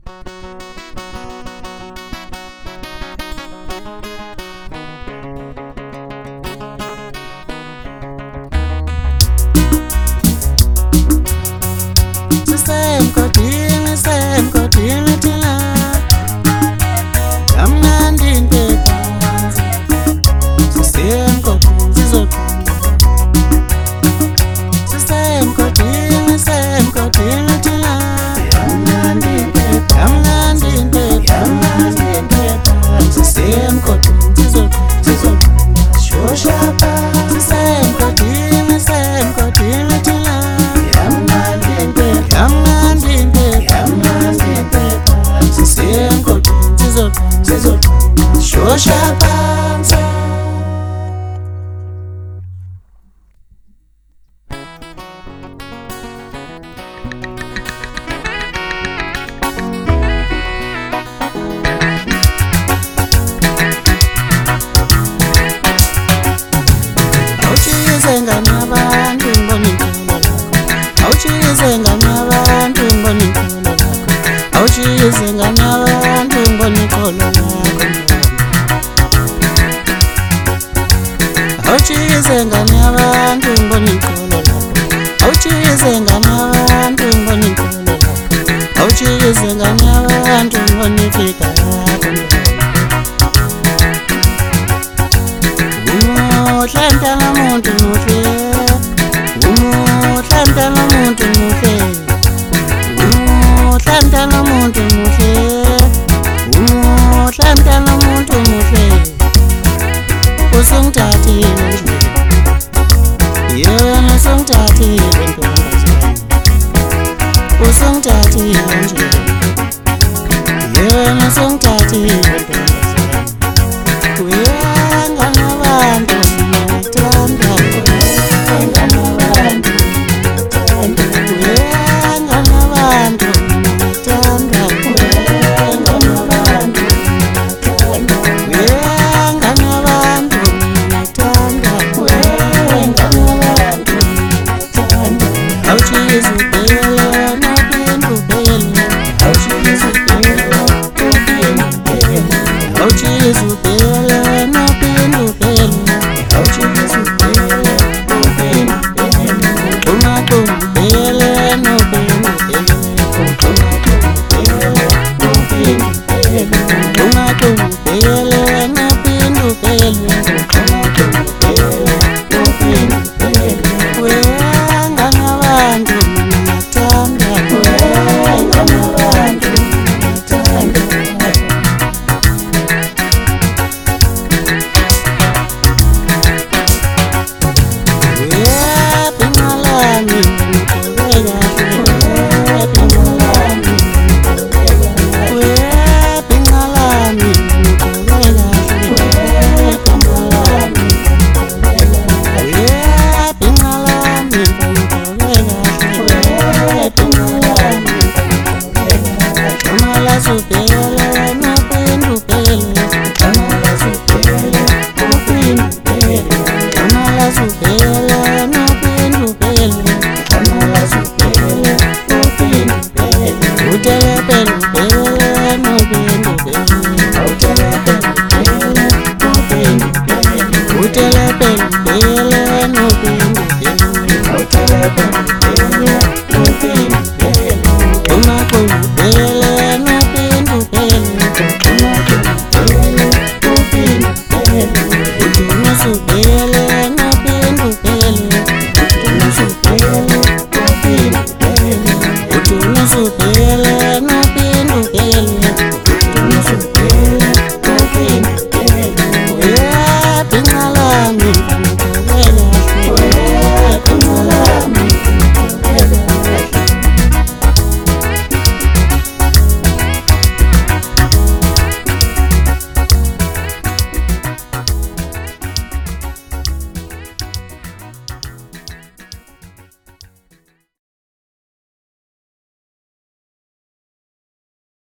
Same kodini thina kamnandi into phansi same kodini sizoqhubeka same kodini thina kamnandi into phansi same kodini sizoqhubeka shoshapa same kodini thina Shoshaphansi awuchize ngani abantu ngibona inkolo lakho awuchize ngani abantu ngibona inkolo lakho awuchize ngani abantu ngibona inkolo lakho awuchize ngani abantu ngibona inkolo lakho awuchize ngani abantu ngibona inkolo lakho awuchize ngani abantu ngibona ifika yakho umuhle mntana muntu muhle umuhle mntana muntu muhle umuhle mntana muntu muhle umuhle mntana muntu muhle usungithathile nje yena usungithathile ntombazane usungithathile nje yena usungithathile ntombazane uyanganabantu ngithanda uyanganabantu uyanganabantu ngithanda uyanganabantu Super